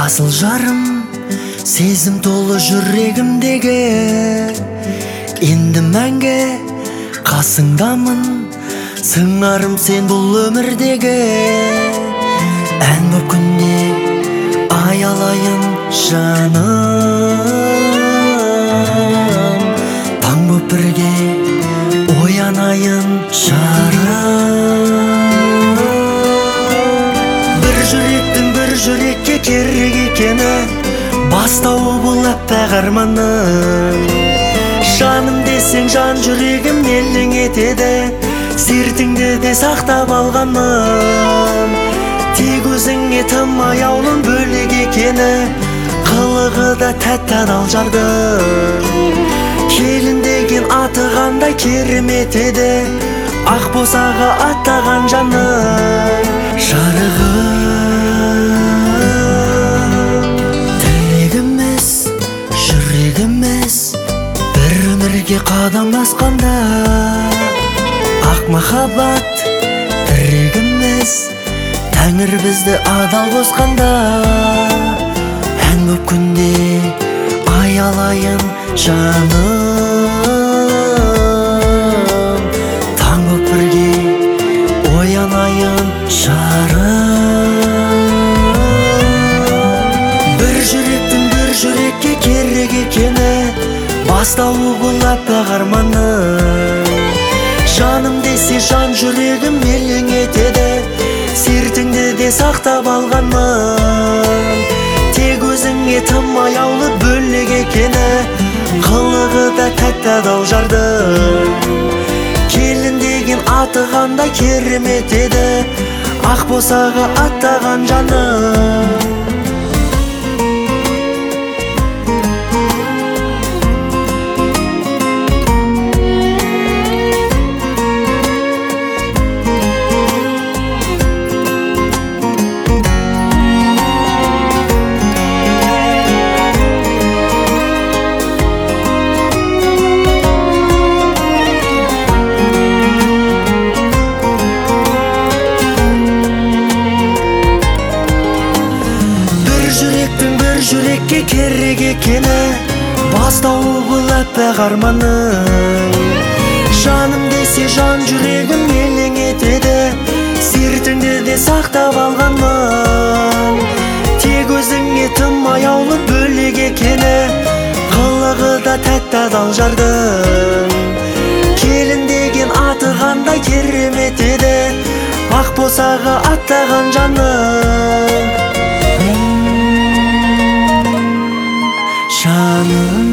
асыл жарым, сезім толы жүрегімдегі. Енді мәңгі қасыңдамын, сыңарым сен бұл өмірдегі. Ән боп күнде аялайын жаным, таң боп бірге оянайын жарым. Бір жүректің бір жүрекке керек екені, бастауы бұл аппақ арманның. Жаным десең жан жүрегім елең етеді, сертіңді де сақтап алғанмын. Тек өзіңе тым аяулым бөлек екені, қылығы да тәтті адал жардың. Келін деген аты қандай керемет еді, ақ босаға аттаған жанның жарығым. Тілегіміз, жүрегіміз бір өмірге қадам басқанда, ақ махаббат тірегіміз, Тәңір бізді адал қосқанда. Ән боп күнде аялайын жаным, таң боп бірге оянайын жарым. Бір жүректің бір жүрекке керек екені, бастауы бұл аппақ арманның. Жаным десе жан жүрегім елең етеді, сертіңді де сақтап алғанмын. Тек өзіңе тым аяулы бөлек екені, қылығы да тәтті адал жардың. Келін деген аты қандай керемет еді, ақ босаға аттаған жаным. Жүрекке керек екені, бастауы бұл аппақ арманның. Жаным десе жан жүрегім елең етеді, сертіңді де сақтап алғанмын. Тек өзіңе тым аяулы бөлек екені, қылығы да тәтті адал жардың. Келін деген аты қандай керемет еді, ақ босаға аттаған жаным. Жаным